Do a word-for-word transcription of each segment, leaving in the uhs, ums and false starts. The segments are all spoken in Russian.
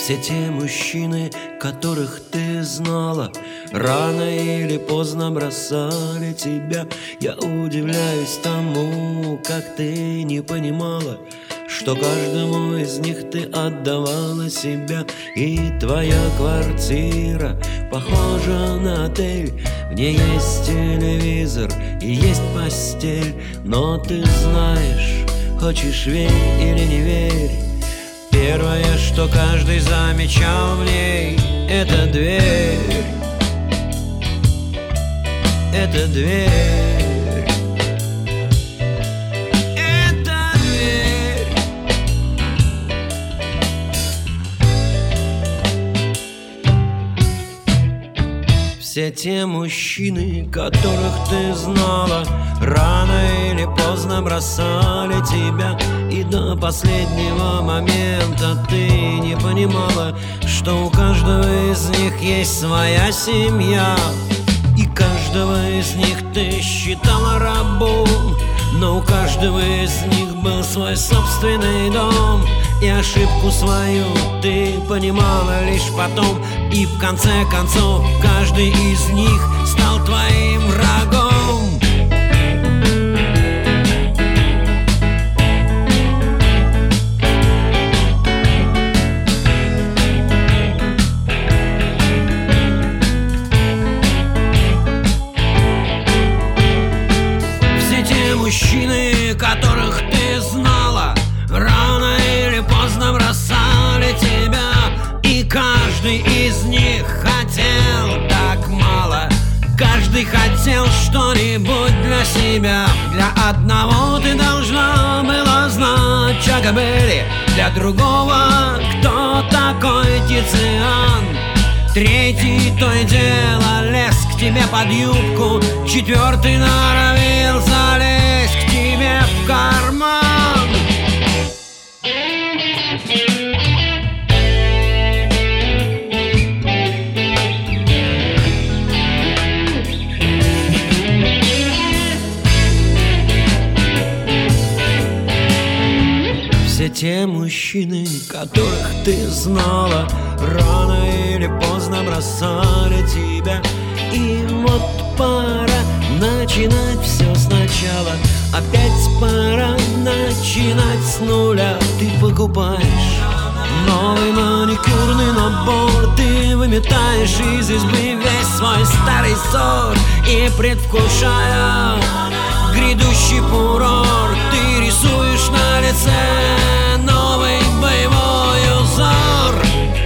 Все те мужчины, которых ты знала, рано или поздно бросали тебя. Я удивляюсь тому, как ты не понимала, что каждому из них ты отдавала себя. И твоя квартира похожа на отель, в ней есть телевизор и есть постель. Но ты знаешь, хочешь верь или не верь, первое, что каждый замечал в ней, это дверь, это дверь, это дверь. Все те мужчины, которых ты знала, рано или поздно бросали тебя. И до последнего момента ты не понимала, что у каждого из них есть своя семья. И каждого из них ты считала рабом, но у каждого из них был свой собственный дом. И ошибку свою ты понимала лишь потом. И в конце концов каждый из них стал твоим врагом. Мужчины, которых ты знала, рано или поздно бросали тебя. И каждый из них хотел так мало. Каждый хотел что-нибудь для себя. Для одного ты должна была знать Чака Берри, для другого, кто такой Тициан. Третий то и дело лез к тебе под юбку, четвертый норовил залезть к тебе в карман. Все те мужчины, которых ты знала, рано или поздно бросали тебя. И вот пора начинать все сначала. Опять пора начинать с нуля. Ты покупаешь новый маникюрный набор, ты выметаешь из избы весь свой старый ссор. И предвкушая грядущий фурор, ты рисуешь на лице новый боевой узор.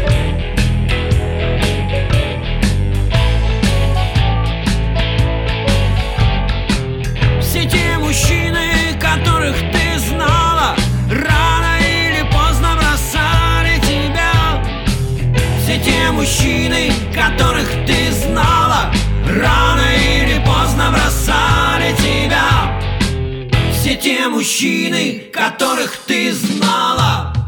Все те мужчины, которых ты знала, рано или поздно бросали тебя. Все те мужчины, которых ты знала, рано или поздно бросали тебя. Все те мужчины, которых ты знала.